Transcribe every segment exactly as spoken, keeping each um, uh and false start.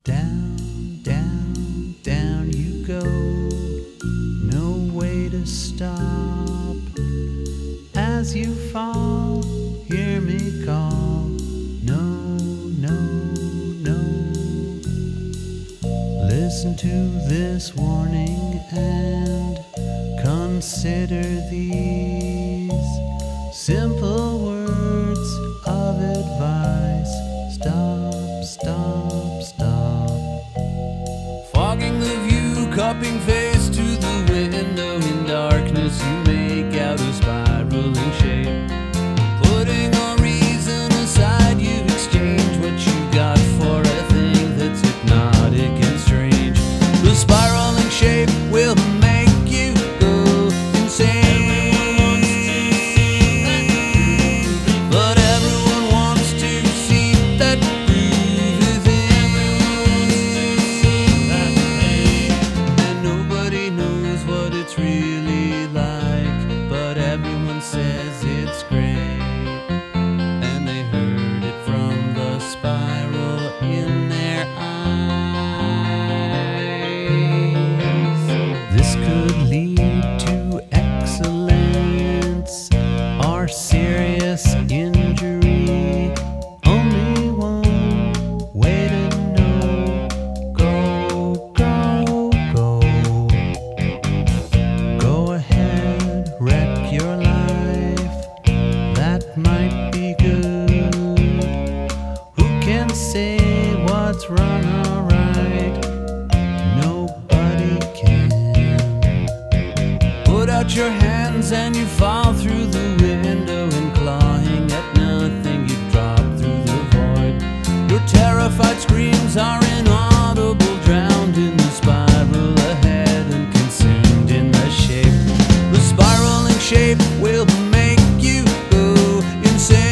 Down, down, down you go, no way to stop. As you fall, hear me call, no, no, no. Listen to this warning and consider these simple words of advice. Stop, stop, stop. Fogging the view, cupping face to the window. In darkness you make out a spiraling shape. Putting all reason aside, you exchange what you got for a thing that's hypnotic and strange. The spiraling shape will make you go insane. But everyone wants to see that groove within. And nobody knows what it's really like, but everyone says it's great. And they heard it from the spiral in their eyes. This could lead to excellence or serious injury. Only one way to know. Go, go, go. Go ahead, wreck your life. That might be good. Who can say what's wrong or right? Nobody can. Put out your hands and you fall through the window, and clawing at nothing you drop through the void. Your terrified screams are inaudible, drowned in the spiral ahead and consumed in the shape. The spiraling shape will make you go insane.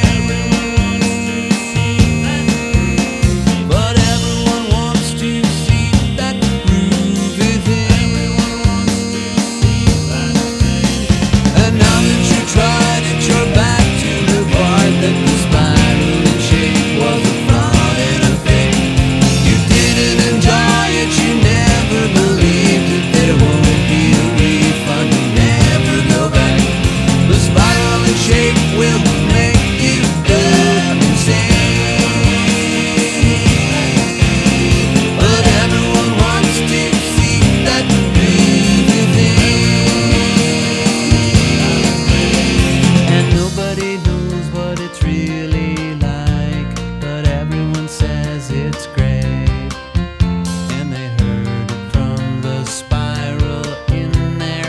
But everyone wants to see that groove within. And now that you tried it, you're back to the part that the spiraling shape was a fraud and a fake. You didn't enjoy it, you never believed that there won't be a refund, you never go back. The spiraling shape will make you go insane. But everyone wants to see that groove within. And nobody knows what it's really like, but everyone says it's great. And they heard it from the spiral in their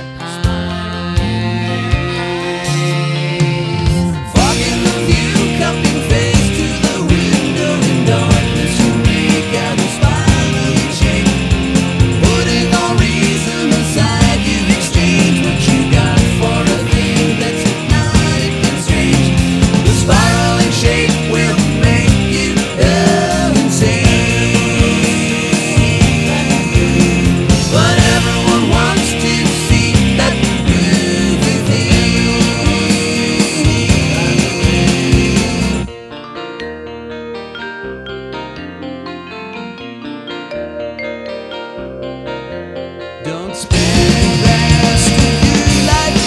eyes. Fogging the view, cupping face to the window. In darkness you make out a spiraling shape. Putting all reason aside, you exchange what you got for a thing that's hypnotic and strange. The spiraling shape will make you go insane. But everyone wants to see that groove within. Don't spend the rest of your life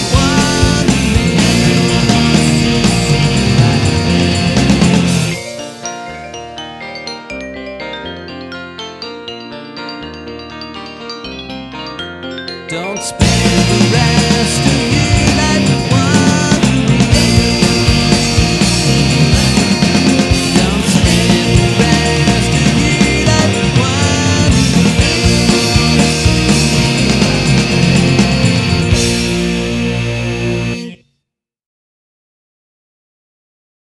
wondering. Don't spend the rest